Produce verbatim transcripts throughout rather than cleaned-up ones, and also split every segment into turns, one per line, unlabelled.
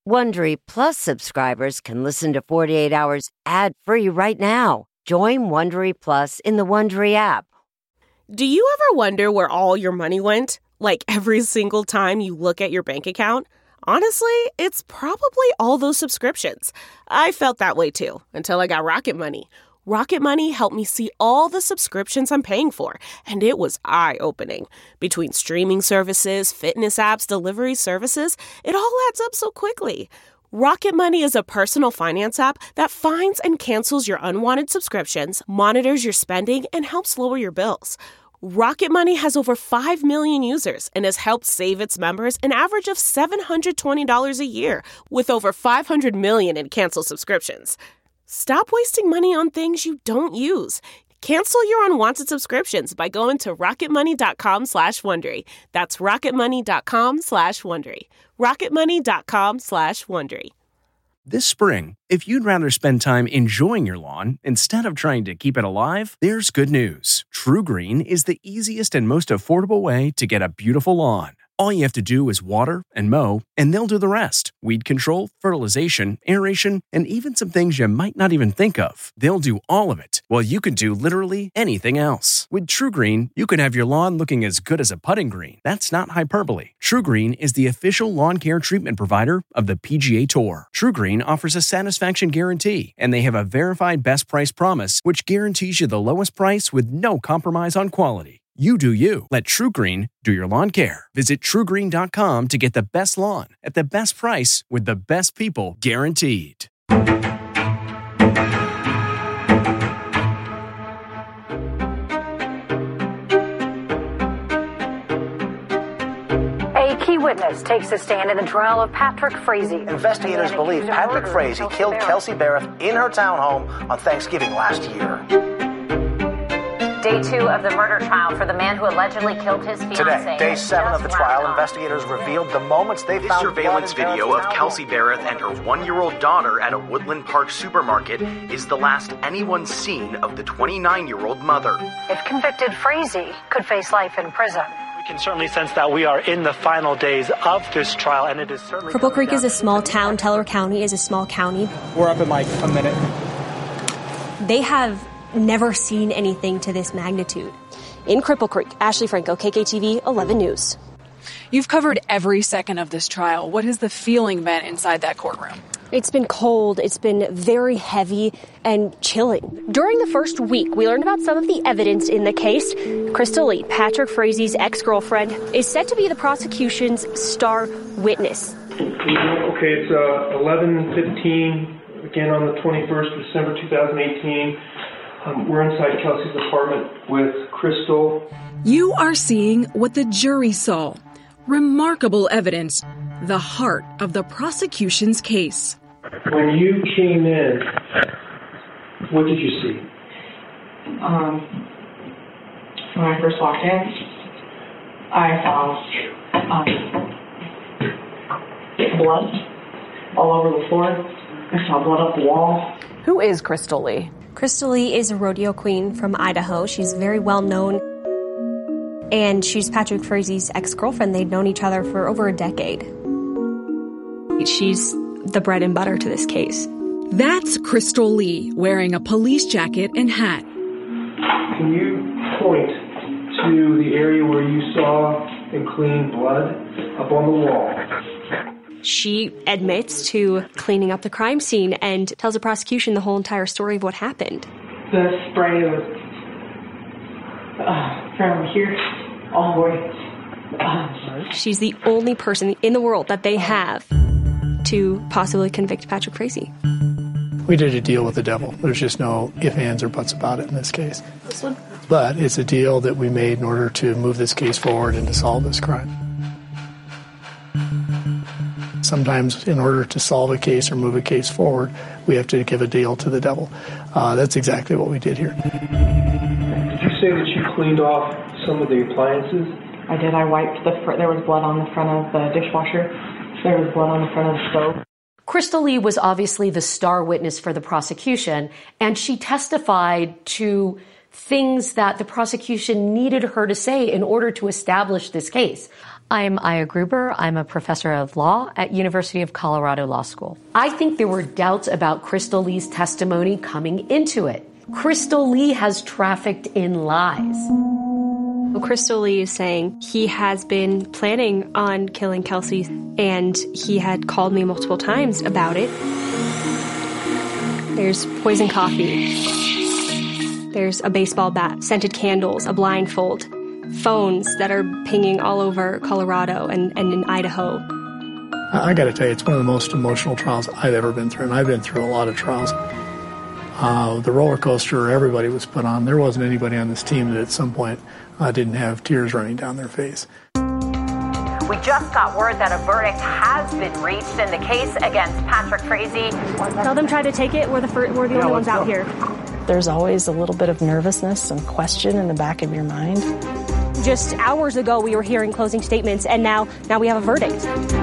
Wondery Plus subscribers can listen to forty-eight hours ad-free right now. Join Wondery Plus in the Wondery app.
Do you ever wonder where all your money went? Like every single time you look at your bank account? Honestly, it's probably all those subscriptions. I felt that way too, until I got Rocket Money. Rocket Money helped me see all the subscriptions I'm paying for, and it was eye-opening. Between streaming services, fitness apps, delivery services, it all adds up so quickly. Rocket Money is a personal finance app that finds and cancels your unwanted subscriptions, monitors your spending, and helps lower your bills. Rocket Money has over five million users and has helped save its members an average of seven hundred twenty dollars a year, with over five hundred million in canceled subscriptions. Stop wasting money on things you don't use. Cancel your unwanted subscriptions by going to rocketmoney.com slash Wondery. That's rocketmoney.com slash Wondery. rocketmoney.com slash Wondery.
This spring, if you'd rather spend time enjoying your lawn instead of trying to keep it alive, there's good news. True Green is the easiest and most affordable way to get a beautiful lawn. All you have to do is water and mow, and they'll do the rest. Weed control, fertilization, aeration, and even some things you might not even think of. They'll do all of it, while you can do literally anything else. With True Green, you can have your lawn looking as good as a putting green. That's not hyperbole. True Green is the official lawn care treatment provider of the P G A Tour. True Green offers a satisfaction guarantee, and they have a verified best price promise, which guarantees you the lowest price with no compromise on quality. You do you. Let True Green do your lawn care. Visit true green dot com to get the best lawn at the best price with the best people guaranteed.
A key witness takes a stand in the trial of Patrick Frazee.
Investigators believe Patrick Frazee killed Kelsey Barrett in her townhome on Thanksgiving last year.
Day two of the murder trial for the man who allegedly killed his fiancée.
Today, day seven of the trial, investigators revealed the moments they found
surveillance video of Kelsey Barrett and her one-year-old daughter at a Woodland Park supermarket is the last anyone's seen of the twenty-nine-year-old mother.
If convicted, Frazee could face life in prison.
We can certainly sense that we are in the final days of this trial, and it is certainly...
Cripple Creek is a small town. Teller County is a small county.
We're up in like a minute.
They have never seen anything to this magnitude. In Cripple Creek, Ashley Franco, K K T V, eleven News.
You've covered every second of this trial. What has the feeling been inside that courtroom?
It's been cold, it's been very heavy and chilling. During the first week, we learned about some of the evidence in the case. Crystal Lee, Patrick Frazee's ex-girlfriend, is set to be the prosecution's star witness.
Okay, it's uh, eleven fifteen, again on the twenty-first of December two thousand eighteen. Um, we're inside Kelsey's apartment with Crystal.
You are seeing what the jury saw. Remarkable evidence, the heart of the prosecution's case.
When you came in, what did you see?
Um, when I first walked in, I saw um, blood all over the floor. I saw blood up the wall.
Who is Crystal Lee?
Crystal Lee is a rodeo queen from Idaho. She's very well known. And she's Patrick Frazee's ex-girlfriend. They'd known each other for over a decade. She's the bread and butter to this case.
That's Crystal Lee, wearing a police jacket and hat.
Can you point to the area where you saw and clean blood up on the wall?
She admits to cleaning up the crime scene and tells the prosecution the whole entire story of what happened.
The spray was uh, from here all the way. Uh,
She's the only person in the world that they have to possibly convict Patrick Frazee.
We did a deal with the devil. There's just no ifs, ands, or buts about it in this case.
This one?
But it's a deal that we made in order to move this case forward and to solve this crime. Sometimes in order to solve a case or move a case forward, we have to give a deal to the devil. Uh, that's exactly what we did here.
Did you say that you cleaned off some of the appliances?
I did. I wiped the fr- there was blood on the front of the dishwasher. There was blood on the front of the stove.
Crystal Lee was obviously the star witness for the prosecution, and she testified to things that the prosecution needed her to say in order to establish this case. I'm Aya Gruber. I'm a professor of law at University of Colorado Law School. I think there were doubts about Crystal Lee's testimony coming into it. Crystal Lee has trafficked in lies.
Crystal Lee is saying he has been planning on killing Kelsey, and he had called me multiple times about it. There's poison coffee. There's a baseball bat, scented candles, a blindfold, phones that are pinging all over Colorado and, and in Idaho.
I, I got to tell you, it's one of the most emotional trials I've ever been through, and I've been through a lot of trials. Uh, the roller coaster everybody was put on, there wasn't anybody on this team that at some point uh, didn't have tears running down their face.
We just got word that a verdict has been reached in the case against Patrick Frazee.
Tell them try to take it. We're the, fir- we're the yeah, only ones out here.
There's always a little bit of nervousness and question in the back of your mind.
Just hours ago, we were hearing closing statements, and now, now we have a verdict.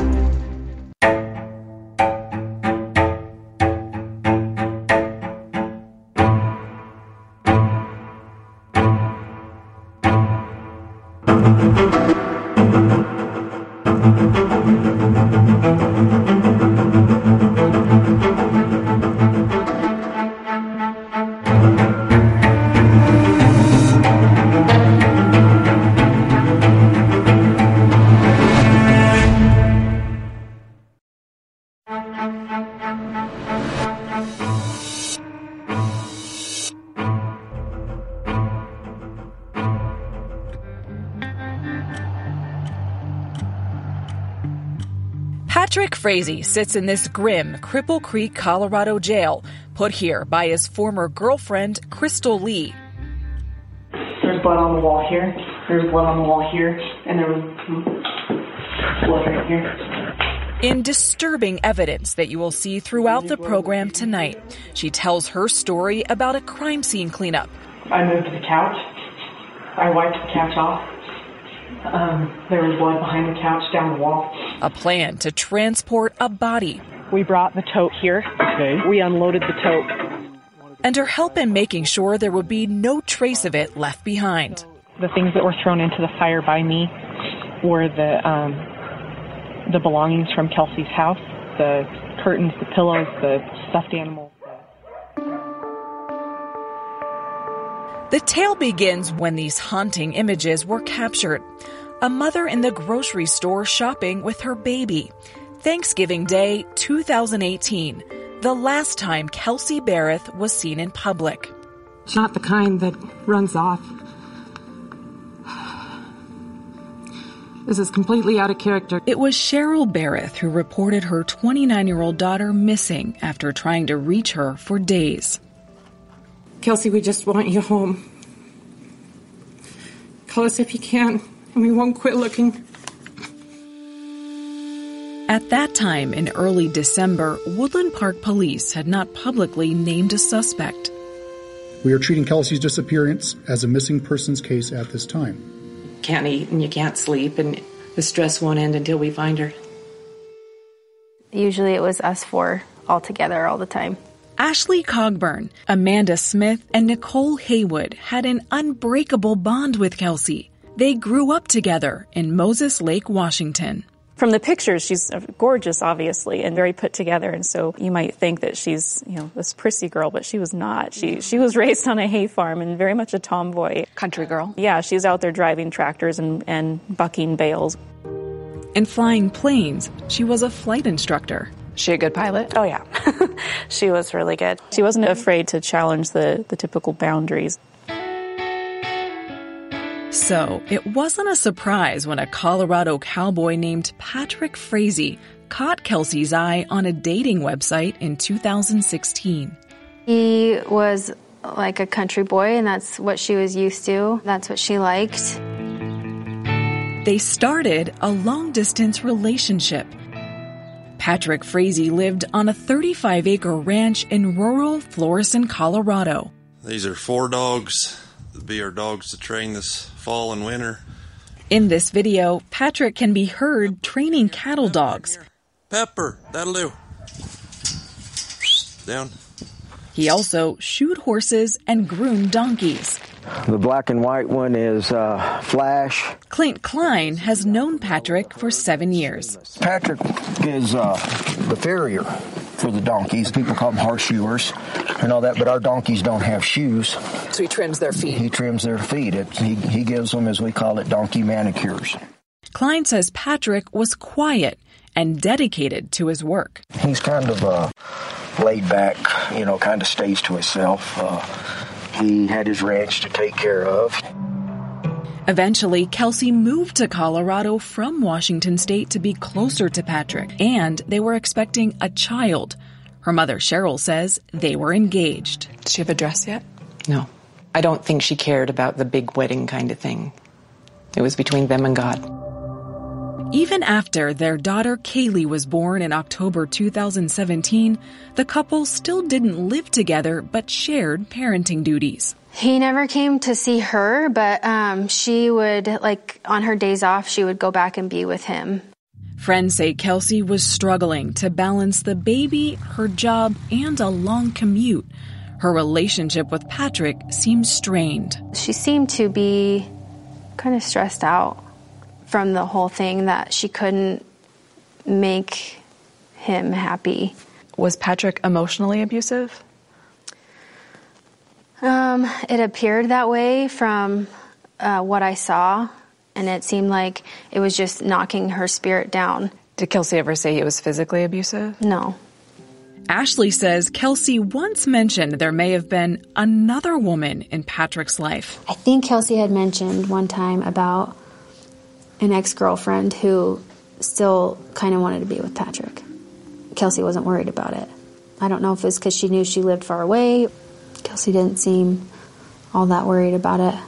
Patrick Frazee sits in this grim Cripple Creek, Colorado jail, put here by his former girlfriend, Crystal Lee.
There's blood on the wall here, there's blood on the wall here, and there was blood right here.
In disturbing evidence that you will see throughout the program tonight, she tells her story about a crime scene cleanup.
I moved the couch. I wiped the couch off. Um, there was blood behind the couch down the wall.
A plan to transport a body.
We brought the tote here. Okay. We unloaded the tote.
And her help in making sure there would be no trace of it left behind.
The things that were thrown into the fire by me were the um, the belongings from Kelsey's house, the curtains, the pillows, the stuffed animals.
The tale begins when these haunting images were captured. A mother in the grocery store shopping with her baby. Thanksgiving Day two thousand eighteen, the last time Kelsey Barrett was seen in public.
It's not the kind that runs off. This is completely out of character.
It was Cheryl Barrett who reported her twenty-nine-year-old daughter missing after trying to reach her for days.
Kelsey, we just want you home. Call us if you can, and we won't quit looking.
At that time, in early December, Woodland Park Police had not publicly named a suspect.
We are treating Kelsey's disappearance as a missing persons case at this time.
You can't eat and you can't sleep, and the stress won't end until we find her.
Usually it was us four all together all the time.
Ashley Cogburn, Amanda Smith, and Nicole Haywood had an unbreakable bond with Kelsey. They grew up together in Moses Lake, Washington.
From the pictures, she's gorgeous, obviously, and very put together. And so you might think that she's, you know, this prissy girl, but she was not. She she was raised on a hay farm and very much a tomboy.
Country girl.
Yeah, she's out there driving tractors and, and bucking bales.
And flying planes, she was a flight instructor.
She a good pilot?
Oh, yeah. She was really good. She wasn't afraid to challenge the, the typical boundaries.
So, it wasn't a surprise when a Colorado cowboy named Patrick Frazee caught Kelsey's eye on a dating website in two thousand sixteen.
He was like a country boy, and that's what she was used to. That's what she liked.
They started a long-distance relationship. Patrick Frazee lived on a thirty-five acre ranch in rural Florissant, Colorado.
These are four dogs. They'll be our dogs to train this fall and winter.
In this video, Patrick can be heard training cattle dogs.
Pepper, that'll do. Down.
He also shoed horses and groomed donkeys.
The black and white one is uh, Flash.
Clint Klein has known Patrick for seven years.
Patrick is uh, the farrier for the donkeys. People call them horseshoers and all that, but our donkeys don't have shoes.
So he trims their feet.
He trims their feet. It, he, he gives them, as we call it, donkey manicures.
Klein says Patrick was quiet and dedicated to his work.
He's kind of uh, laid back, you know, kind of stays to himself. Uh, he had his ranch to take care of.
Eventually, Kelsey moved to Colorado from Washington State to be closer to Patrick, and they were expecting a child. Her mother, Cheryl, says they were engaged.
Does she have a dress yet? No. I don't think she cared about the big wedding kind of thing. It was between them and God.
Even after their daughter Kaylee was born in October two thousand seventeen, the couple still didn't live together but shared parenting duties.
He never came to see her, but um, she would, like, on her days off, she would go back and be with him.
Friends say Kelsey was struggling to balance the baby, her job, and a long commute. Her relationship with Patrick seemed strained.
She seemed to be kind of stressed out from the whole thing, that she couldn't make him happy.
Was Patrick emotionally abusive?
Um, it appeared that way from uh, what I saw, and it seemed like it was just knocking her spirit down.
Did Kelsey ever say he was physically abusive?
No.
Ashley says Kelsey once mentioned there may have been another woman in Patrick's life.
I think Kelsey had mentioned one time about an ex-girlfriend who still kind of wanted to be with Patrick. Kelsey wasn't worried about it. I don't know if it's because she knew she lived far away. Kelsey didn't seem all that worried about it.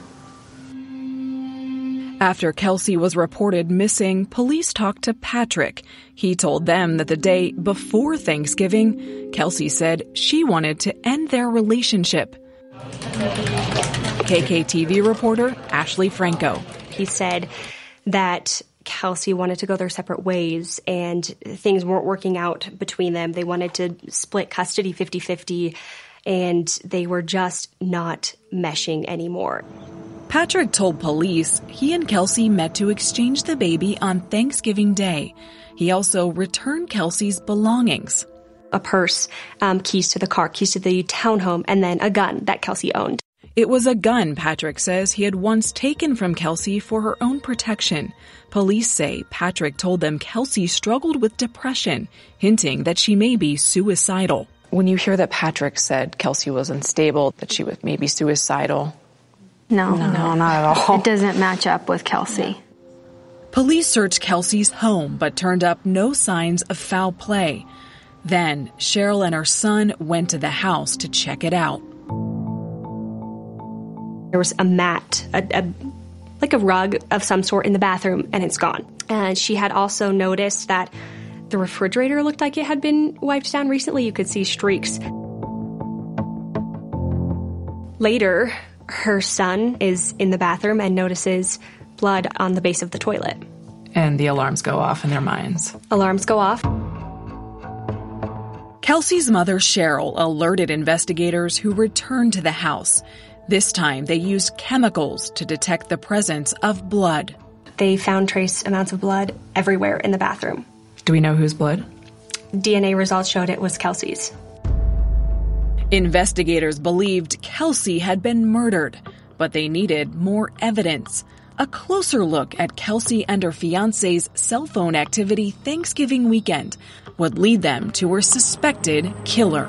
After Kelsey was reported missing, police talked to Patrick. He told them that the day before Thanksgiving, Kelsey said she wanted to end their relationship. K K T V reporter Ashley Franco.
He said that Kelsey wanted to go their separate ways and things weren't working out between them. They wanted to split custody fifty-fifty, and they were just not meshing anymore.
Patrick told police he and Kelsey met to exchange the baby on Thanksgiving Day. He also returned Kelsey's belongings.
A purse, um, keys to the car, keys to the townhome, and then a gun that Kelsey owned.
It was a gun, Patrick says, he had once taken from Kelsey for her own protection. Police say Patrick told them Kelsey struggled with depression, hinting that she may be suicidal.
When you hear that Patrick said Kelsey was unstable, that she was maybe suicidal.
No,
no, no, not at all.
It doesn't match up with Kelsey.
Police searched Kelsey's home, but turned up no signs of foul play. Then, Cheryl and her son went to the house to check it out.
There was a mat, a, a, like a rug of some sort in the bathroom, and it's gone. And she had also noticed that the refrigerator looked like it had been wiped down recently. You could see streaks. Later, her son is in the bathroom and notices blood on the base of the toilet.
And the alarms go off in their minds.
Alarms go off.
Kelsey's mother, Cheryl, alerted investigators who returned to the house. This time, they used chemicals to detect the presence of blood.
They found trace amounts of blood everywhere in the bathroom.
Do we know whose blood?
D N A results showed it was Kelsey's.
Investigators believed Kelsey had been murdered, but they needed more evidence. A closer look at Kelsey and her fiancé's cell phone activity Thanksgiving weekend would lead them to her suspected killer.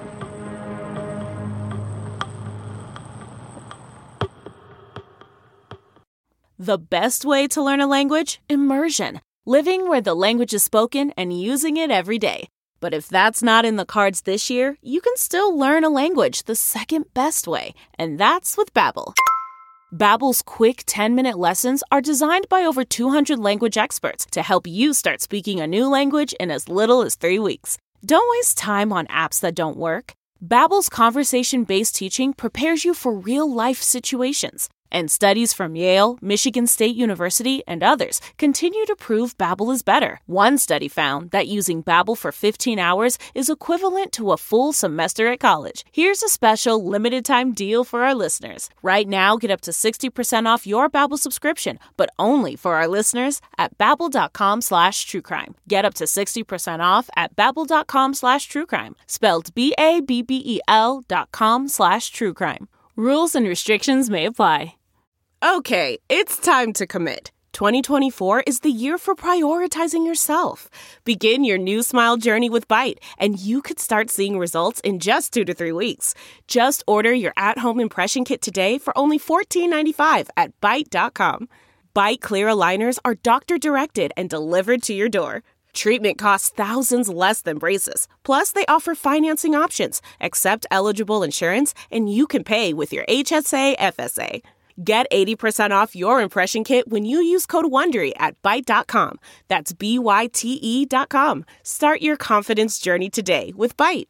The best way to learn a language? Immersion. Living where the language is spoken and using it every day. But if that's not in the cards this year, you can still learn a language the second best way, and that's with Babbel. Babbel's quick ten-minute lessons are designed by over two hundred language experts to help you start speaking a new language in as little as three weeks. Don't waste time on apps that don't work. Babbel's conversation-based teaching prepares you for real-life situations. And studies from Yale, Michigan State University, and others continue to prove Babbel is better. One study found that using Babbel for fifteen hours is equivalent to a full semester at college. Here's a special limited-time deal for our listeners. Right now, get up to sixty percent off your Babbel subscription, but only for our listeners at babbel.com slash truecrime. Get up to sixty percent off at babbel.com slash truecrime. Spelled B A B B E L dot com slash truecrime. Rules and restrictions may apply. Okay, it's time to commit. twenty twenty-four is the year for prioritizing yourself. Begin your new smile journey with Byte, and you could start seeing results in just two to three weeks. Just order your at-home impression kit today for only fourteen ninety-five at byte dot com. Byte clear aligners are doctor-directed and delivered to your door. Treatment costs thousands less than braces. Plus, they offer financing options, accept eligible insurance, and you can pay with your H S A F S A. Get eighty percent off your impression kit when you use code WONDERY at byte dot com. That's B Y T E dot com. Start your confidence journey today with Byte.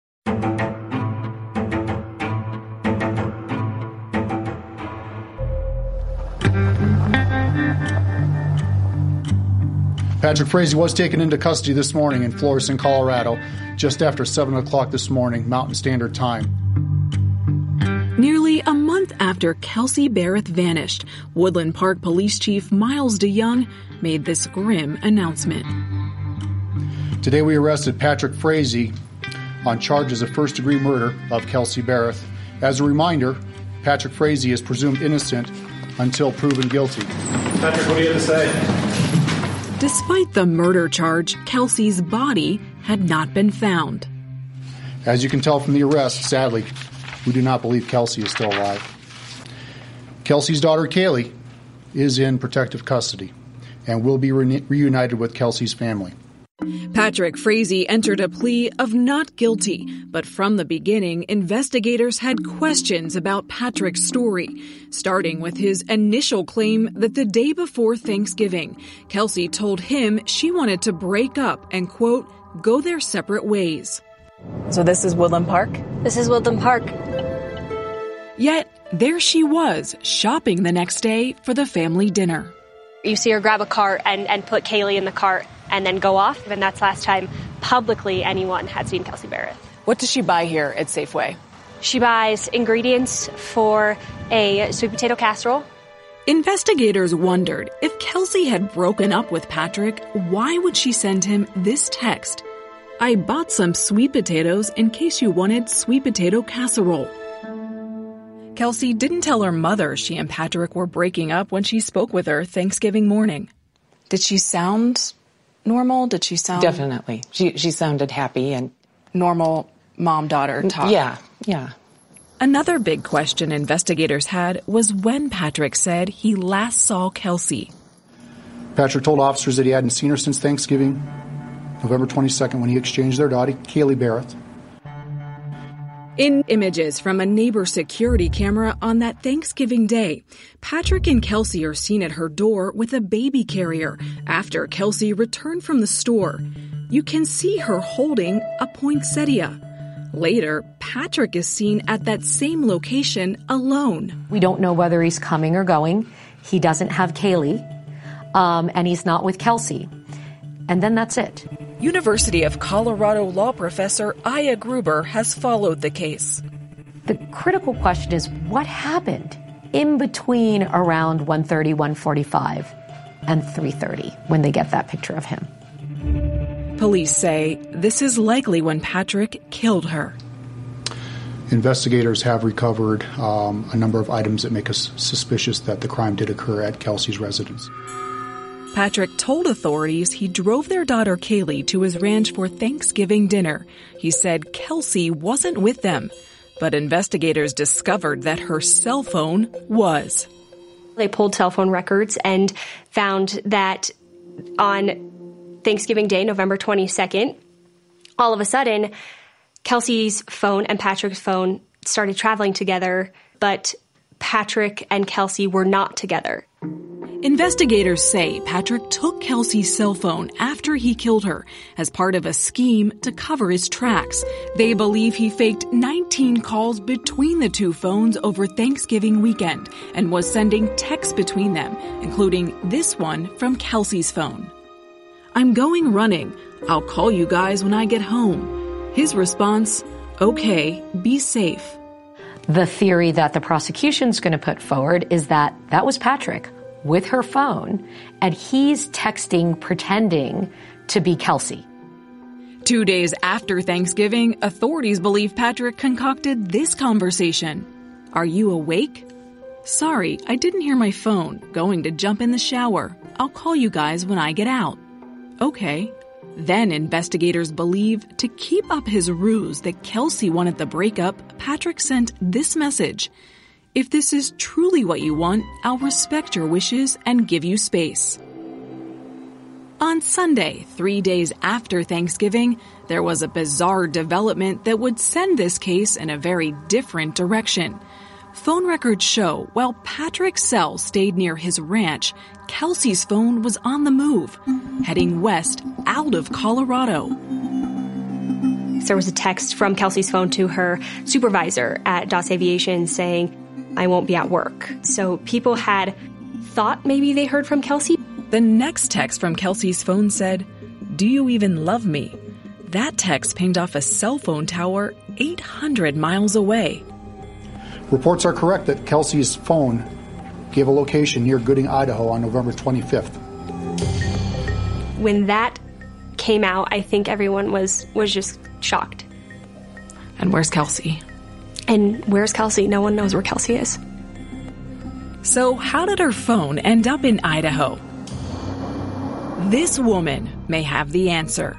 Patrick Frazee was taken into custody this morning in Florissant, Colorado, just after seven o'clock this morning, Mountain Standard Time.
Nearly a month after Kelsey Berreth vanished, Woodland Park Police Chief Miles DeYoung made this grim announcement.
Today we arrested Patrick Frazee on charges of first-degree murder of Kelsey Berreth. As a reminder, Patrick Frazee is presumed innocent until proven guilty.
Patrick, what do you have to say?
Despite the murder charge, Kelsey's body had not been found.
As you can tell from the arrest, sadly, we do not believe Kelsey is still alive. Kelsey's daughter, Kaylee, is in protective custody and will be re- reunited with Kelsey's family.
Patrick Frazee entered a plea of not guilty, but from the beginning, investigators had questions about Patrick's story, starting with his initial claim that the day before Thanksgiving, Kelsey told him she wanted to break up and, quote, go their separate ways.
So this is Woodland Park?
This is Woodland Park.
Yet, there she was, shopping the next day for the family dinner.
You see her grab a cart and, and put Kaylee in the cart and then go off, and that's last time publicly anyone had seen Kelsey Berreth.
What does she buy here at Safeway?
She buys ingredients for a sweet potato casserole.
Investigators wondered if Kelsey had broken up with Patrick, why would she send him this text? I bought some sweet potatoes in case you wanted sweet potato casserole. Kelsey didn't tell her mother she and Patrick were breaking up when she spoke with her Thanksgiving morning.
Did she sound normal? Did she sound... Definitely. She she sounded happy and...
Normal mom-daughter talk.
Yeah, yeah.
Another big question investigators had was when Patrick said he last saw Kelsey.
Patrick told officers that he hadn't seen her since Thanksgiving, November twenty-second, when he exchanged their daughter, Kaylee Berreth.
In images from a neighbor security camera on that Thanksgiving day, Patrick and Kelsey are seen at her door with a baby carrier after Kelsey returned from the store. You can see her holding a poinsettia. Later, Patrick is seen at that same location alone.
We don't know whether he's coming or going. He doesn't have Kaylee, um, and he's not with Kelsey. And then that's it.
University of Colorado law professor Aya Gruber has followed the case.
The critical question is what happened in between around one thirty, one forty-five and three thirty when they get that picture of him.
Police say this is likely when Patrick killed her.
Investigators have recovered um, a number of items that make us suspicious that the crime did occur at Kelsey's residence.
Patrick told authorities he drove their daughter Kaylee to his ranch for Thanksgiving dinner. He said Kelsey wasn't with them, but investigators discovered that her cell phone was.
They pulled cell phone records and found that on Thanksgiving Day, November twenty-second, all of a sudden, Kelsey's phone and Patrick's phone started traveling together, but Patrick and Kelsey were not together.
Investigators say Patrick took Kelsey's cell phone after he killed her as part of a scheme to cover his tracks. They believe he faked nineteen calls between the two phones over Thanksgiving weekend and was sending texts between them, including this one from Kelsey's phone. "I'm going running. I'll call you guys when I get home." His response, "Okay, be safe."
The theory that the prosecution's going to put forward is that that was Patrick with her phone, and he's texting pretending to be Kelsey.
Two days after Thanksgiving, authorities believe Patrick concocted this conversation. "Are you awake? Sorry, I didn't hear my phone. Going to jump in the shower. I'll call you guys when I get out." Okay. Then investigators believe to keep up his ruse that Kelsey wanted the breakup, Patrick sent this message. "If this is truly what you want, I'll respect your wishes and give you space." On Sunday, three days after Thanksgiving, there was a bizarre development that would send this case in a very different direction. Phone records show while Patrick's cell stayed near his ranch, Kelsey's phone was on the move, heading west out of Colorado.
There was a text from Kelsey's phone to her supervisor at Das Aviation saying, "I won't be at work." So people had thought maybe they heard from Kelsey.
The next text from Kelsey's phone said, "Do you even love me?" That text pinged off a cell phone tower eight hundred miles away.
Reports are correct that Kelsey's phone gave a location near Gooding, Idaho on November twenty-fifth.
When that came out, I think everyone was, was just shocked.
And where's Kelsey?
And where's Kelsey? No one knows where Kelsey is.
So how did her phone end up in Idaho? This woman may have the answer.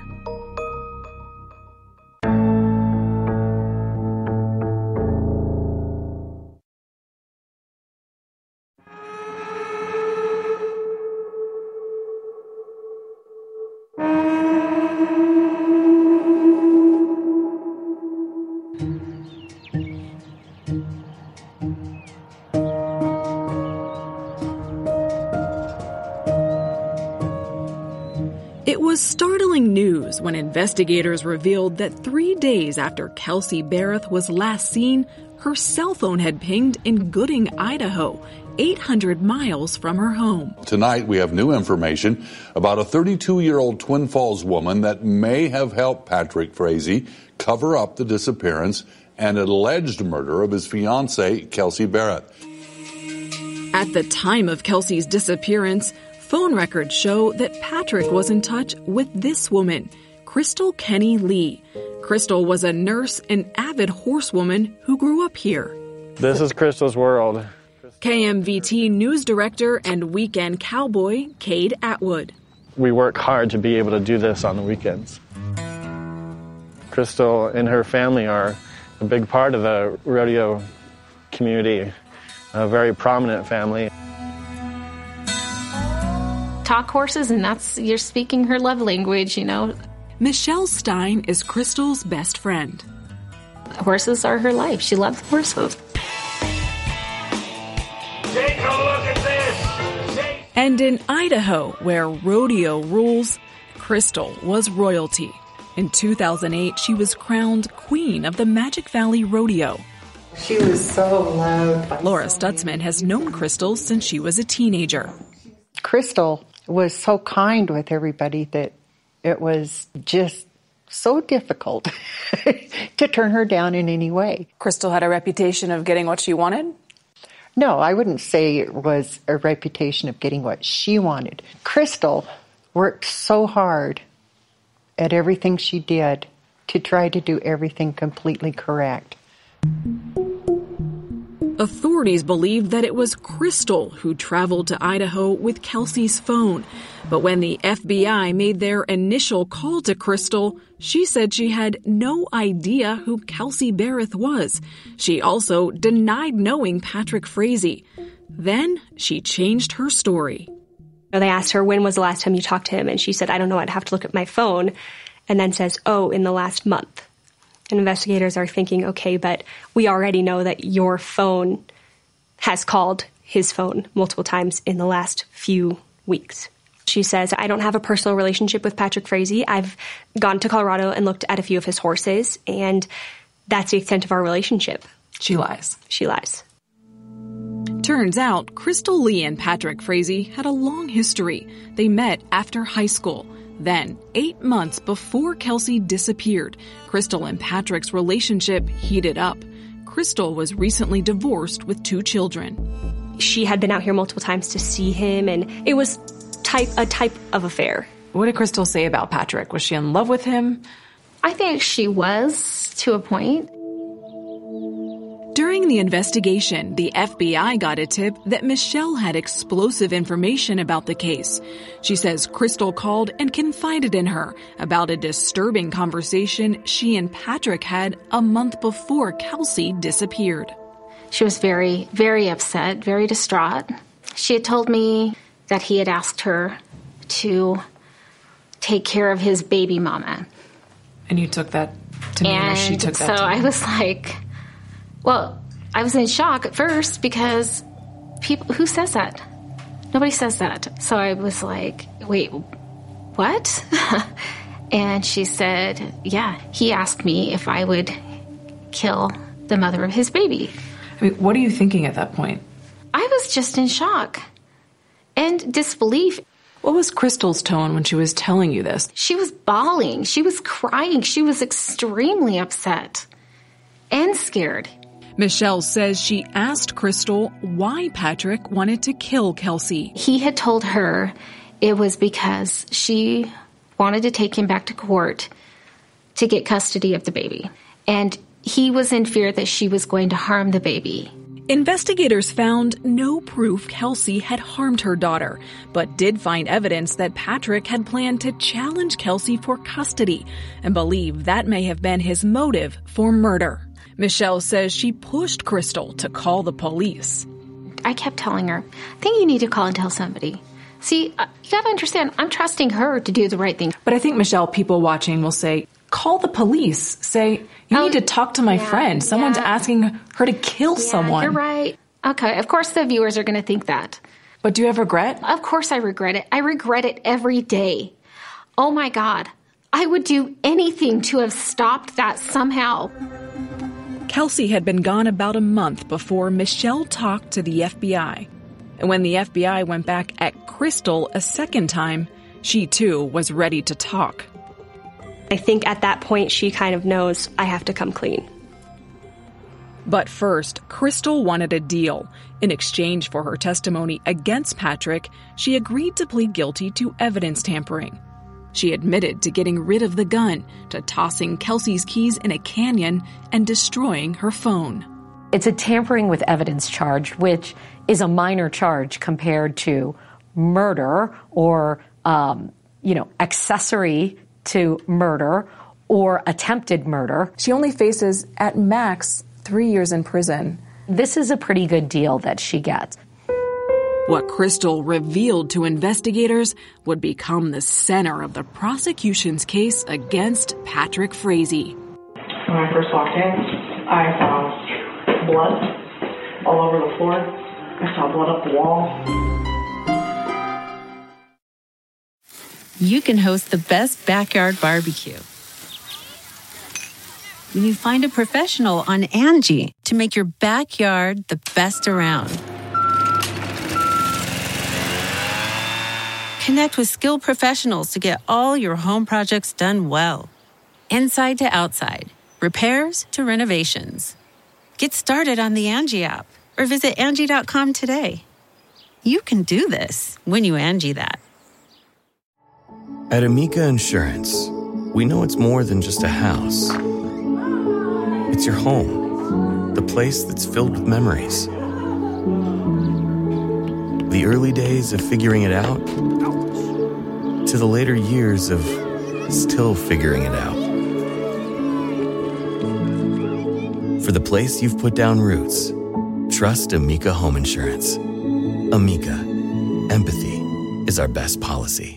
It was startling news when investigators revealed that three days after Kelsey Bereth was last seen, her cell phone had pinged in Gooding, Idaho, eight hundred miles from her home.
Tonight, we have new information about a thirty-two-year-old Twin Falls woman that may have helped Patrick Frazee cover up the disappearance and alleged murder of his fiancée, Kelsey Bereth.
At the time of Kelsey's disappearance, phone records show that Patrick was in touch with this woman, Crystal Kenny Lee. Crystal was a nurse and avid horsewoman who grew up here.
This is Crystal's world.
K M V T news director and weekend cowboy, Cade Atwood.
We work hard to be able to do this on the weekends. Crystal and her family are a big part of the rodeo community, a very prominent family.
Talk horses, and that's, you're speaking her love language, you know.
Michelle Stein is Crystal's best friend.
Horses are her life. She loves horses.
Take a look at this! Take-
and in Idaho, where rodeo rules, Crystal was royalty. In two thousand eight, she was crowned queen of the Magic Valley Rodeo.
She was so loved.
Laura Stutzman has known Crystal since she was a teenager.
Crystal was so kind with everybody that it was just so difficult to turn her down in any way.
Crystal had a reputation of getting what she wanted?
No, I wouldn't say it was a reputation of getting what she wanted. Crystal worked so hard at everything she did to try to do everything completely correct.
Authorities believe that it was Crystal who traveled to Idaho with Kelsey's phone. But when the F B I made their initial call to Crystal, she said she had no idea who Kelsey Bereth was. She also denied knowing Patrick Frazee. Then she changed her story.
They asked her, when was the last time you talked to him? And she said, I don't know, I'd have to look at my phone. And then says, oh, in the last month. And investigators are thinking, okay, but we already know that your phone has called his phone multiple times in the last few weeks. She says, I don't have a personal relationship with Patrick Frazee. I've gone to Colorado and looked at a few of his horses, and that's the extent of our relationship.
She lies.
She lies.
Turns out, Crystal Lee and Patrick Frazee had a long history. They met after high school. Then, eight months before Kelsey disappeared, Crystal and Patrick's relationship heated up. Crystal was recently divorced with two children.
She had been out here multiple times to see him, and it was type a type of affair.
What did Crystal say about Patrick? Was she in love with him?
I think she was, to a point.
During the investigation, the F B I got a tip that Michelle had explosive information about the case. She says Crystal called and confided in her about a disturbing conversation she and Patrick had a month before Kelsey disappeared.
She was very, very upset, very distraught. She had told me that he had asked her to take care of his baby mama.
And you took that to mean, or she took that
so
to
I
mean?
was like, well, I was in shock at first because people, who says that? Nobody says that. So I was like, wait, what? And she said, yeah, he asked me if I would kill the mother of his baby.
I mean, what are you thinking at that point?
I was just in shock and disbelief.
What was Crystal's tone when she was telling you this?
She was bawling. She was crying. She was extremely upset and scared.
Michelle says she asked Crystal why Patrick wanted to kill Kelsey.
He had told her it was because she wanted to take him back to court to get custody of the baby. And he was in fear that she was going to harm the baby.
Investigators found no proof Kelsey had harmed her daughter, but did find evidence that Patrick had planned to challenge Kelsey for custody and believe that may have been his motive for murder. Michelle says she pushed Crystal to call the police.
I kept telling her, I think you need to call and tell somebody. See, you gotta understand, I'm trusting her to do the right thing.
But I think, Michelle, people watching will say, call the police. Say, you oh, need to talk to my yeah, friend. Someone's yeah. asking her to kill
yeah,
someone.
You're right. Okay, of course the viewers are going to think that.
But do you have regret?
Of course I regret it. I regret it every day. Oh my God. I would do anything to have stopped that somehow.
Kelsey had been gone about a month before Michelle talked to the F B I. And when the F B I went back at Crystal a second time, she too was ready to talk.
I think at that point she kind of knows I have to come clean.
But first, Crystal wanted a deal. In exchange for her testimony against Patrick, she agreed to plead guilty to evidence tampering. She admitted to getting rid of the gun, to tossing Kelsey's keys in a canyon, and destroying her phone.
It's a tampering with evidence charge, which is a minor charge compared to murder or, um, you know, accessory to murder or attempted murder.
She only faces, at max, three years in prison.
This is a pretty good deal that she gets.
What Crystal revealed to investigators would become the center of the prosecution's case against Patrick Frazee.
When I first walked in, I saw blood all over the floor. I saw blood up the wall.
You can host the best backyard barbecue when you find a professional on Angie to make your backyard the best around. Connect with skilled professionals to get all your home projects done well. Inside to outside, repairs to renovations. Get started on the Angie app or visit Angie dot com today. You can do this when you Angie that.
At Amica Insurance, we know it's more than just a house. It's your home, the place that's filled with memories. The early days of figuring it out, to the later years of still figuring it out. For the place you've put down roots, trust Amica Home Insurance. Amica, empathy is our best policy.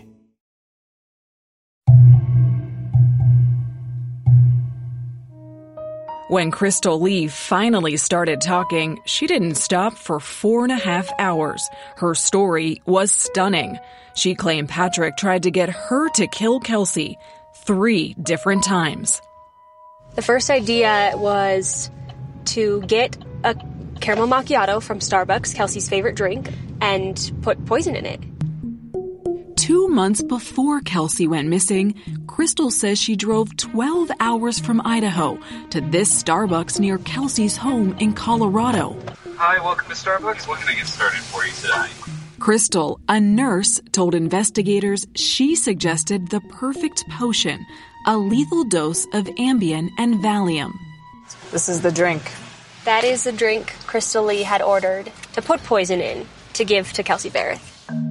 When Crystal Lee finally started talking, she didn't stop for four and a half hours. Her story was stunning. She claimed Patrick tried to get her to kill Kelsey three different times.
The first idea was to get a caramel macchiato from Starbucks, Kelsey's favorite drink, and put poison in it.
Two months before Kelsey went missing, Crystal says she drove twelve hours from Idaho to this Starbucks near Kelsey's home in Colorado.
Hi, welcome to Starbucks. What can I get started for you today?
Crystal, a nurse, told investigators she suggested the perfect potion, a lethal dose of Ambien and Valium.
This is the drink.
That is the drink Crystal Lee had ordered to put poison in to give to Kelsey Barrett.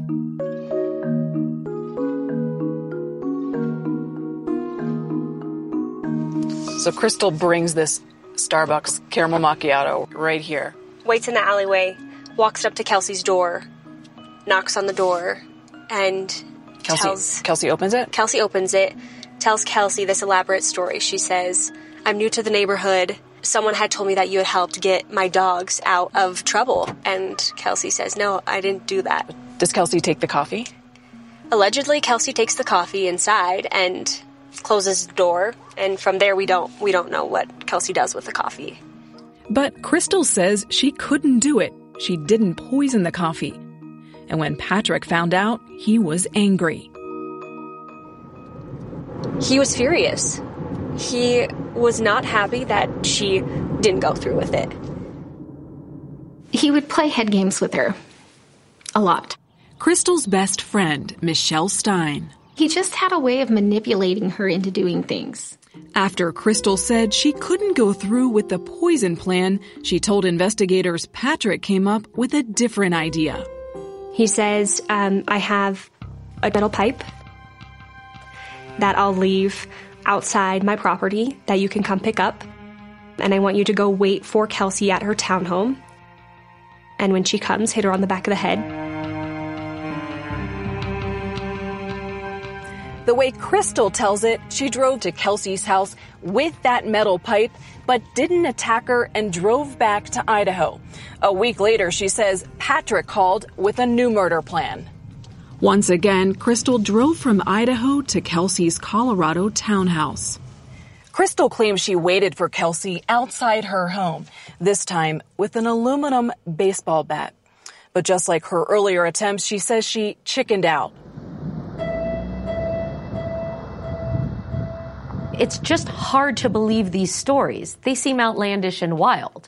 So Crystal brings this Starbucks caramel macchiato right here.
Waits in the alleyway, walks up to Kelsey's door, knocks on the door, and
Kelsey,
tells...
Kelsey opens it?
Kelsey opens it, tells Kelsey this elaborate story. She says, I'm new to the neighborhood. Someone had told me that you had helped get my dogs out of trouble. And Kelsey says, no, I didn't do that.
Does Kelsey take the coffee?
Allegedly, Kelsey takes the coffee inside and closes the door. And from there, we don't we don't know what Kelsey does with the coffee.
But Crystal says she couldn't do it. She didn't poison the coffee. And when Patrick found out, he was angry.
He was furious. He was not happy that she didn't go through with it.
He would play head games with her. A lot.
Crystal's best friend, Michelle Stein.
He just had a way of manipulating her into doing things.
After Crystal said she couldn't go through with the poison plan, she told investigators Patrick came up with a different idea.
He says, um, I have a metal pipe that I'll leave outside my property that you can come pick up. And I want you to go wait for Kelsey at her townhome. And when she comes, hit her on the back of the head.
The way Crystal tells it, she drove to Kelsey's house with that metal pipe, but didn't attack her and drove back to Idaho. A week later, she says Patrick called with a new murder plan. Once again, Crystal drove from Idaho to Kelsey's Colorado townhouse. Crystal claims she waited for Kelsey outside her home, this time with an aluminum baseball bat. But just like her earlier attempts, she says she chickened out.
It's just hard to believe these stories. They seem outlandish and wild.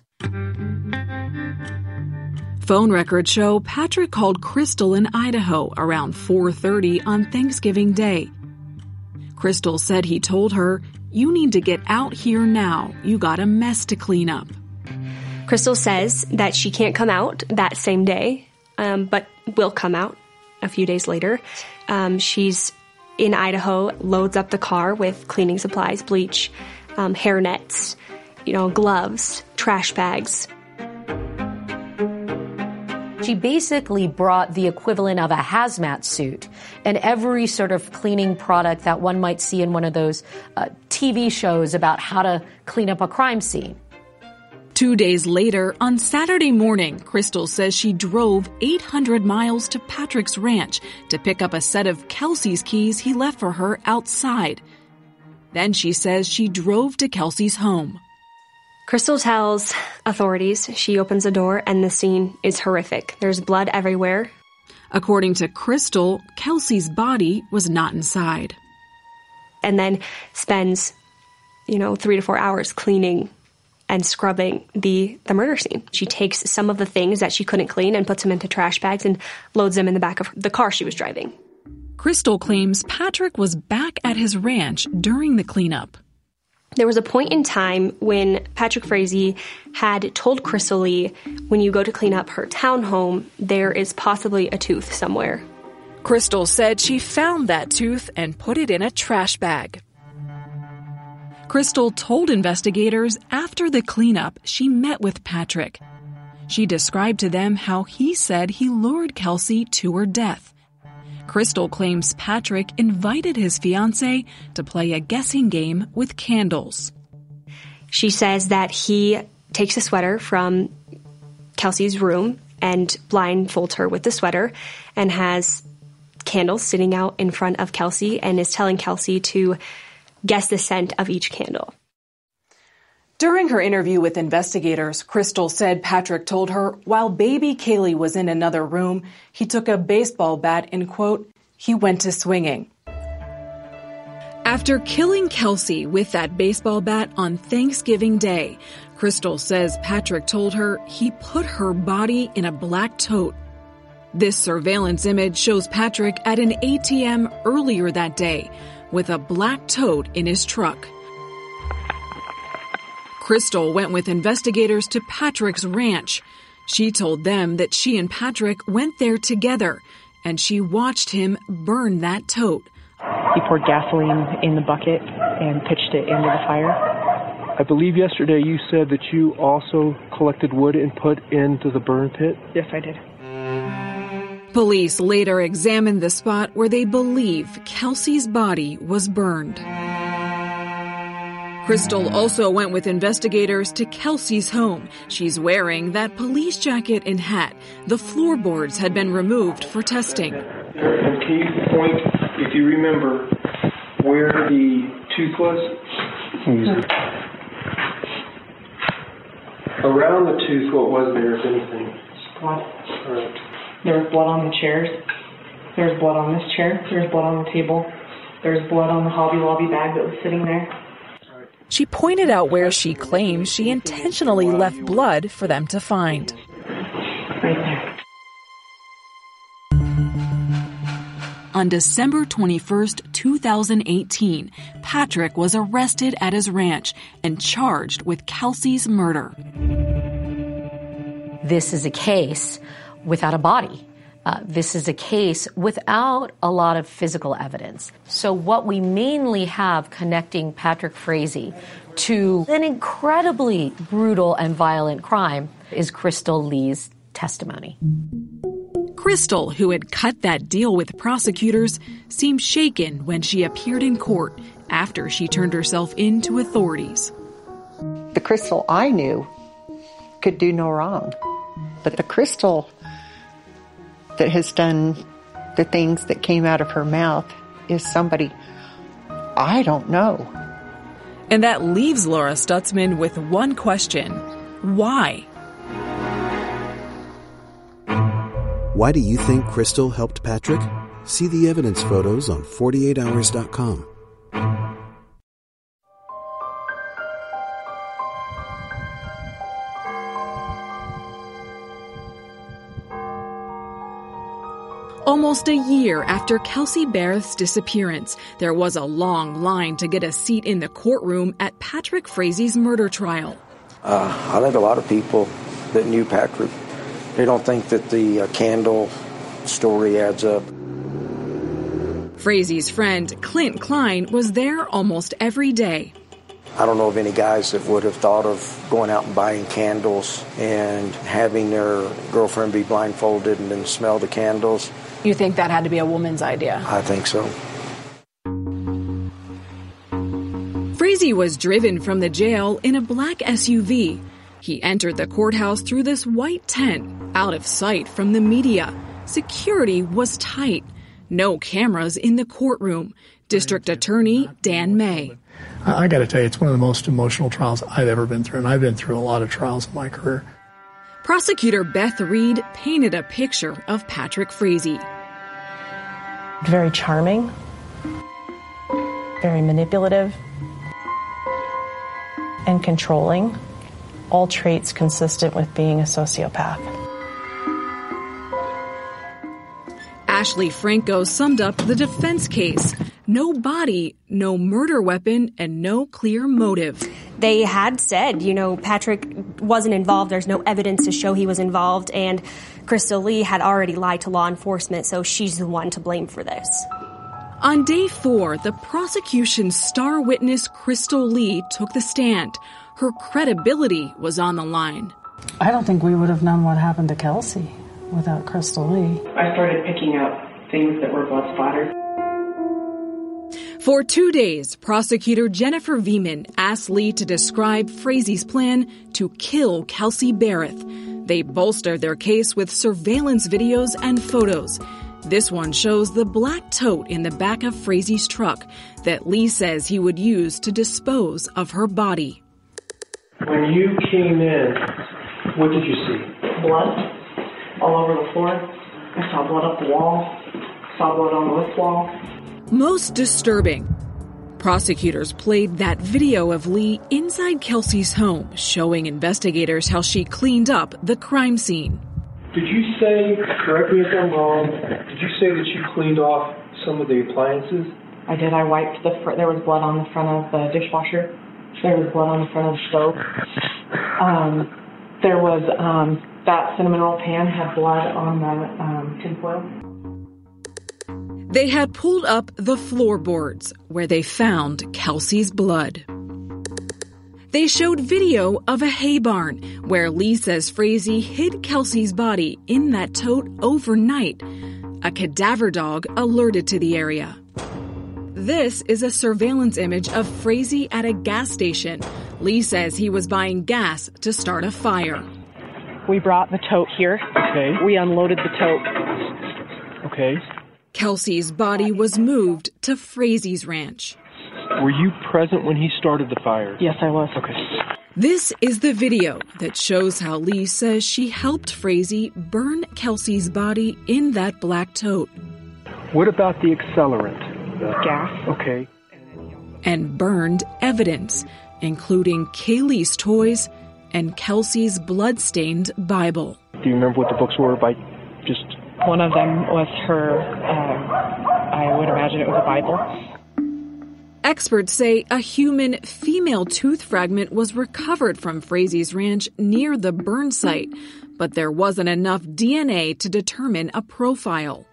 Phone records show Patrick called Crystal in Idaho around four thirty on Thanksgiving Day. Crystal said he told her, "You need to get out here now. You got a mess to clean up."
Crystal says that she can't come out that same day, um, but will come out a few days later. Um, she's in Idaho, loads up the car with cleaning supplies, bleach, um, hair nets, you know, gloves, trash bags.
She basically brought the equivalent of a hazmat suit and every sort of cleaning product that one might see in one of those uh, T V shows about how to clean up a crime scene.
Two days later, on Saturday morning, Crystal says she drove eight hundred miles to Patrick's ranch to pick up a set of Kelsey's keys he left for her outside. Then she says she drove to Kelsey's home.
Crystal tells authorities she opens the door and the scene is horrific. There's blood everywhere.
According to Crystal, Kelsey's body was not inside.
And then spends, you know, three to four hours cleaning and scrubbing the, the murder scene. She takes some of the things that she couldn't clean and puts them into trash bags and loads them in the back of the car she was driving.
Crystal claims Patrick was back at his ranch during the cleanup.
There was a point in time when Patrick Frazee had told Crystal Lee, when you go to clean up her townhome, there is possibly a tooth somewhere.
Crystal said she found that tooth and put it in a trash bag. Crystal told investigators after the cleanup she met with Patrick. She described to them how he said he lured Kelsey to her death. Crystal claims Patrick invited his fiancée to play a guessing game with candles.
She says that he takes a sweater from Kelsey's room and blindfolds her with the sweater and has candles sitting out in front of Kelsey and is telling Kelsey to guess the scent of each candle.
During her interview with investigators, Crystal said Patrick told her while baby Kaylee was in another room, he took a baseball bat and, quote, he went to swinging. After killing Kelsey with that baseball bat on Thanksgiving Day, Crystal says Patrick told her he put her body in a black tote. This surveillance image shows Patrick at an A T M earlier that day with a black tote in his truck. Crystal went with investigators to Patrick's ranch. She told them that she and Patrick went there together, and she watched him burn that tote.
He poured gasoline in the bucket and pitched it into the fire.
I believe yesterday you said that you also collected wood and put into the burn pit?
Yes, I did.
Police later examined the spot where they believe Kelsey's body was burned. Crystal also went with investigators to Kelsey's home. She's wearing that police jacket and hat. The floorboards had been removed for testing.
And can you point, if you remember, where the tooth was? Around the tooth, what was there, if anything?
Blood.
All right.
There was blood on the chairs. There's blood on this chair. There's blood on the table. There's blood on the Hobby Lobby bag that was sitting there.
She pointed out where she claims she intentionally left blood for them to find.
Right there.
On December twenty-first, two thousand eighteen, Patrick was arrested at his ranch and charged with Kelsey's murder.
This is a case without a body. Uh, this is a case without a lot of physical evidence. So what we mainly have connecting Patrick Frazee to an incredibly brutal and violent crime is Crystal Lee's testimony.
Crystal, who had cut that deal with prosecutors, seemed shaken when she appeared in court after she turned herself in to authorities.
The Crystal I knew could do no wrong, but the Crystal that has done the things that came out of her mouth is somebody I don't know.
And that leaves Laura Stutzman with one question. Why?
Why do you think Crystal helped Patrick? See the evidence photos on forty-eight hours dot com.
Almost a year after Kelsey Barrett's disappearance, there was a long line to get a seat in the courtroom at Patrick Frazee's murder trial.
Uh, I think a lot of people that knew Patrick, they don't think that the uh, candle story adds up.
Frazee's friend, Clint Klein, was there almost every day.
I don't know of any guys that would have thought of going out and buying candles and having their girlfriend be blindfolded and then smell the candles.
You think that had to be a woman's idea?
I think so.
Frazee was driven from the jail in a black S U V. He entered the courthouse through this white tent, out of sight from the media. Security was tight. No cameras in the courtroom. District Attorney Dan May.
I, I got to tell you, it's one of the most emotional trials I've ever been through, and I've been through a lot of trials in my career.
Prosecutor Beth Reed painted a picture of Patrick Frazee.
Very charming, very manipulative, and controlling, all traits consistent with being a sociopath.
Ashley Franco summed up the defense case. No body, no murder weapon, and no clear motive.
They had said, you know, Patrick wasn't involved. There's no evidence to show he was involved. And Crystal Lee had already lied to law enforcement, so she's the one to blame for this.
On day four, the prosecution's star witness, Crystal Lee, took the stand. Her credibility was on the line.
I don't think we would have known what happened to Kelsey without Crystal Lee.
I started picking up things that were blood splattered.
For two days, prosecutor Jennifer Veman asked Lee to describe Frazie's plan to kill Kelsey Berreth. They bolstered their case with surveillance videos and photos. This one shows the black tote in the back of Frazie's truck that Lee says he would use to dispose of her body.
When you came in, what did you see?
Blood all over the floor. I saw blood up the wall. Saw blood on this wall.
Most disturbing, prosecutors played that video of Lee inside Kelsey's home, showing investigators how she cleaned up the crime scene.
Did you say, correct me if I'm wrong, did you say that you cleaned off some of the appliances?
I did. I wiped the fr- there was blood on the front of the dishwasher. There was blood on the front of the stove. Um, there was, um, that cinnamon roll pan had blood on the um, tinfoil.
They had pulled up the floorboards where they found Kelsey's blood. They showed video of a hay barn where Lee says Frazee hid Kelsey's body in that tote overnight. A cadaver dog alerted to the area. This is a surveillance image of Frazee at a gas station. Lee says he was buying gas to start a fire.
We brought the tote here.
Okay.
We unloaded the tote.
Okay.
Kelsey's body was moved to Frazee's ranch.
Were you present when he started the fire?
Yes, I was.
Okay.
This is the video that shows how Lee says she helped Frazee burn Kelsey's body in that black tote.
What about the accelerant? The
gas.
Okay.
And burned evidence, including Kaylee's toys and Kelsey's blood-stained Bible.
Do you remember what the books were by just...
One of them was her, uh, I would imagine it was a Bible.
Experts say a human female tooth fragment was recovered from Frazee's ranch near the burn site, but there wasn't enough D N A to determine a profile.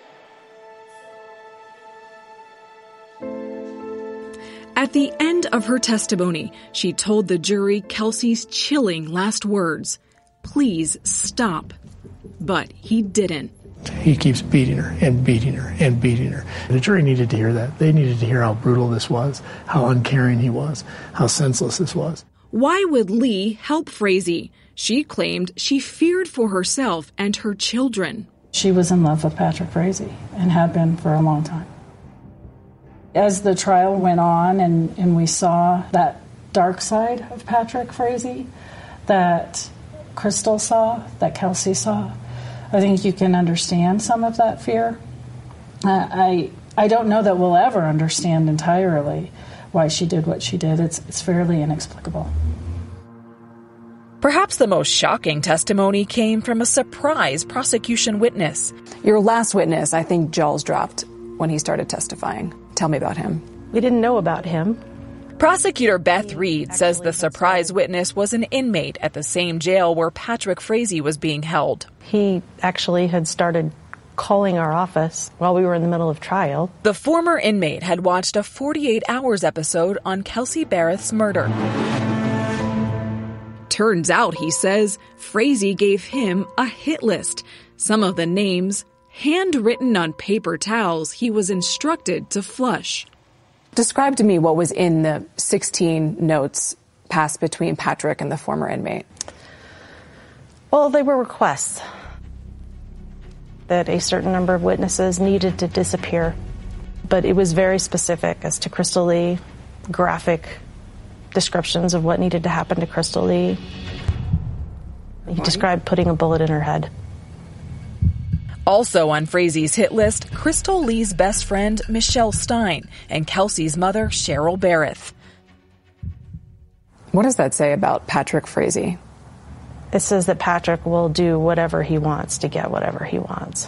At the end of her testimony, she told the jury Kelsey's chilling last words, "Please stop." But he didn't.
He keeps beating her and beating her and beating her. The jury needed to hear that. They needed to hear how brutal this was, how uncaring he was, how senseless this was.
Why would Lee help Frazee? She claimed she feared for herself and her children.
She was in love with Patrick Frazee and had been for a long time. As the trial went on and, and we saw that dark side of Patrick Frazee that Crystal saw, that Kelsey saw, I think you can understand some of that fear. Uh, I I don't know that we'll ever understand entirely why she did what she did. It's it's fairly inexplicable.
Perhaps the most shocking testimony came from a surprise prosecution witness.
Your last witness, I think jaws dropped when he started testifying. Tell me about him.
We didn't know about him.
Prosecutor Beth Reed says the surprise witness was an inmate at the same jail where Patrick Frazee was being held.
He actually had started calling our office while we were in the middle of trial.
The former inmate had watched a forty-eight hours episode on Kelsey Berreth's murder. Turns out, he says, Frazee gave him a hit list. Some of the names handwritten on paper towels he was instructed to flush.
Describe to me what was in the sixteen notes passed between Patrick and the former inmate.
Well, they were requests that a certain number of witnesses needed to disappear. But it was very specific as to Crystal Lee, graphic descriptions of what needed to happen to Crystal Lee. He described putting a bullet in her head.
Also on Frazee's hit list, Crystal Lee's best friend, Michelle Stein, and Kelsey's mother, Cheryl Berreth.
What does that say about Patrick Frazee?
It says that Patrick will do whatever he wants to get whatever he wants.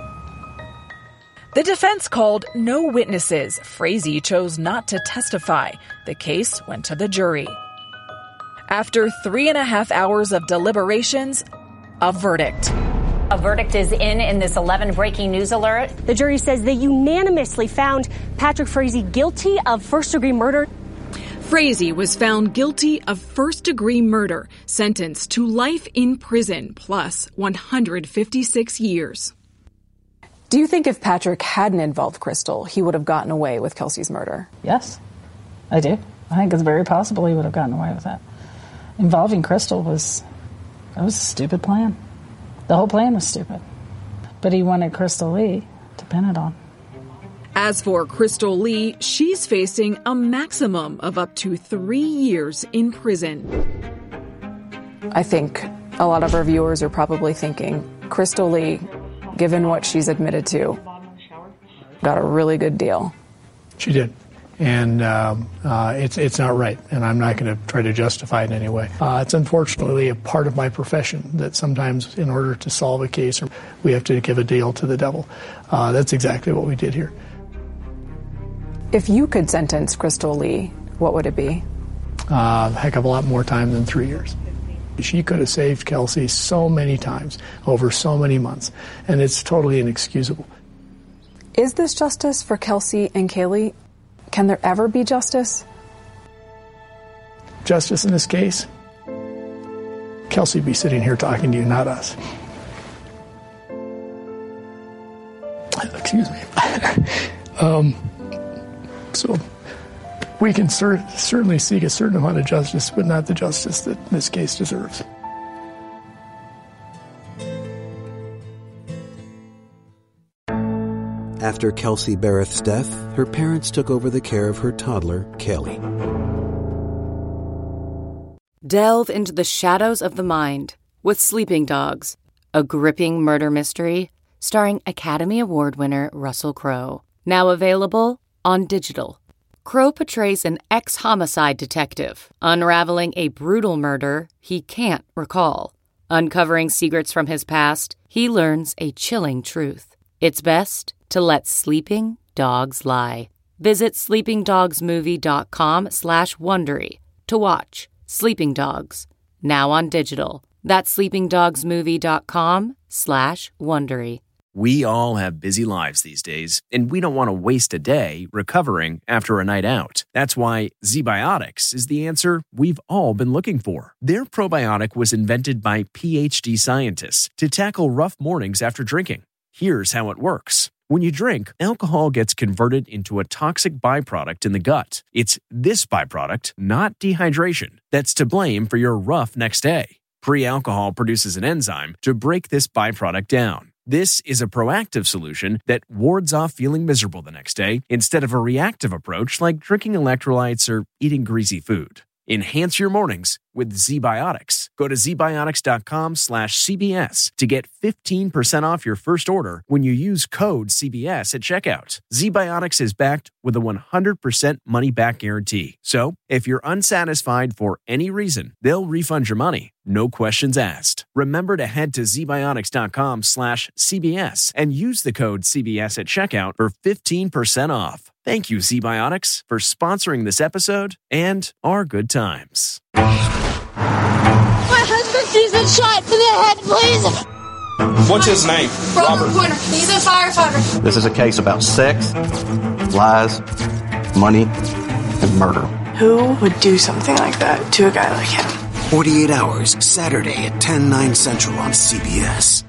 The defense called no witnesses. Frazee chose not to testify. The case went to the jury. After three and a half hours of deliberations, a verdict.
A verdict is in in this eleven breaking news alert.
The jury says they unanimously found Patrick Frazee guilty of first-degree murder.
Frazee was found guilty of first-degree murder, sentenced to life in prison plus one hundred fifty-six years.
Do you think if Patrick hadn't involved Crystal, he would have gotten away with Kelsey's murder?
Yes, I do. I think it's very possible he would have gotten away with that. Involving Crystal was, that was a stupid plan. The whole plan was stupid. But he wanted Crystal Lee to pin it on.
As for Crystal Lee, she's facing a maximum of up to three years in prison.
I think a lot of our viewers are probably thinking, Crystal Lee, given what she's admitted to, got a really good deal.
She did. And um, uh, it's it's not right, and I'm not going to try to justify it in any way. Uh, it's unfortunately a part of my profession that sometimes in order to solve a case, we have to give a deal to the devil. Uh, that's exactly what we did here.
If you could sentence Crystal Lee, what would it be?
Uh, a heck of a lot more time than three years. She could have saved Kelsey so many times over so many months, and it's totally inexcusable.
Is this justice for Kelsey and Kaylee? Can there ever be justice?
Justice in this case? Kelsey would be sitting here talking to you, not us. Excuse me. um, so we can cer- certainly seek a certain amount of justice, but not the justice that this case deserves.
After Kelsey Barrett's death, her parents took over the care of her toddler, Kaylee.
Delve into the shadows of the mind with Sleeping Dogs, a gripping murder mystery starring Academy Award winner Russell Crowe. Now available on digital. Crowe portrays an ex-homicide detective unraveling a brutal murder he can't recall. Uncovering secrets from his past, he learns a chilling truth. It's best to let sleeping dogs lie. Visit sleepingdogsmovie.com slash Wondery to watch Sleeping Dogs, now on digital. That's sleepingdogsmovie.com slash Wondery.
We all have busy lives these days, and we don't want to waste a day recovering after a night out. That's why ZBiotics is the answer we've all been looking for. Their probiotic was invented by P H D scientists to tackle rough mornings after drinking. Here's how it works. When you drink, alcohol gets converted into a toxic byproduct in the gut. It's this byproduct, not dehydration, that's to blame for your rough next day. Pre-alcohol produces an enzyme to break this byproduct down. This is a proactive solution that wards off feeling miserable the next day instead of a reactive approach like drinking electrolytes or eating greasy food. Enhance your mornings with ZBiotics. Go to zbiotics.com slash CBS to get fifteen percent off your first order when you use code C B S at checkout. ZBiotics is backed with a one hundred percent money-back guarantee. So, if you're unsatisfied for any reason, they'll refund your money. No questions asked. Remember to head to zbiotics.com slash CBS and use the code C B S at checkout for fifteen percent off. Thank you, ZBiotics, for sponsoring this episode and our good times.
My husband needs a shot to the head, please.
What's his name?
Robert Pointer. He's a firefighter.
This is a case about sex, lies, money, and murder.
Who would do something like that to a guy like him?
forty-eight hours, Saturday at ten, nine Central on C B S.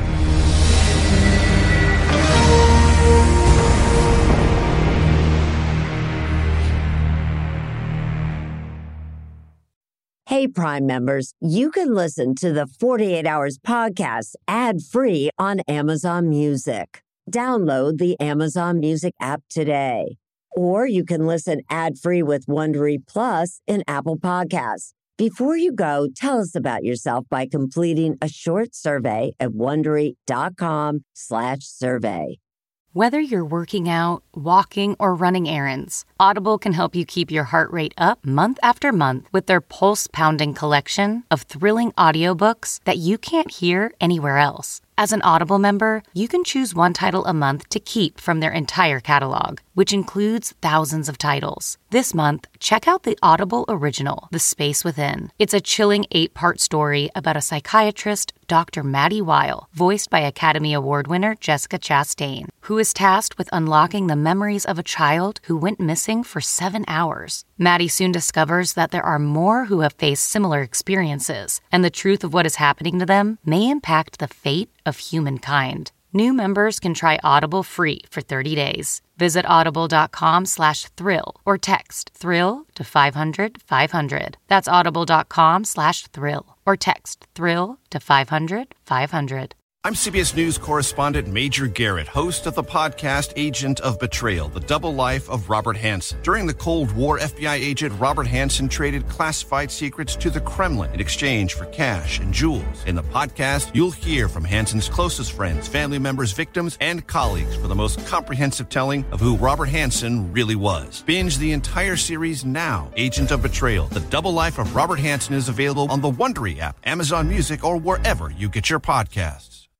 Hey, Prime members, you can listen to the forty-eight hours podcast ad-free on Amazon Music. Download the Amazon Music app today. Or you can listen ad-free with Wondery Plus in Apple Podcasts. Before you go, tell us about yourself by completing a short survey at Wondery.com slash survey.
Whether you're working out, walking, or running errands, Audible can help you keep your heart rate up month after month with their pulse-pounding collection of thrilling audiobooks that you can't hear anywhere else. As an Audible member, you can choose one title a month to keep from their entire catalog, which includes thousands of titles. This month, check out the Audible original, The Space Within. It's a chilling eight-part story about a psychiatrist, Doctor Maddie Weil, voiced by Academy Award winner Jessica Chastain, who is tasked with unlocking the memories of a child who went missing for seven hours. Maddie soon discovers that there are more who have faced similar experiences, and the truth of what is happening to them may impact the fate of humankind. New members can try Audible free for thirty days. Visit audible.com slash thrill or text thrill to five hundred five hundred. That's audible.com slash thrill or text thrill to five hundred five hundred.
I'm C B S News correspondent Major Garrett, host of the podcast Agent of Betrayal, the double life of Robert Hanssen. During the Cold War, F B I agent Robert Hanssen traded classified secrets to the Kremlin in exchange for cash and jewels. In the podcast, you'll hear from Hanssen's closest friends, family members, victims, and colleagues for the most comprehensive telling of who Robert Hanssen really was. Binge the entire series now. Agent of Betrayal, the double life of Robert Hanssen is available on the Wondery app, Amazon Music, or wherever you get your podcasts.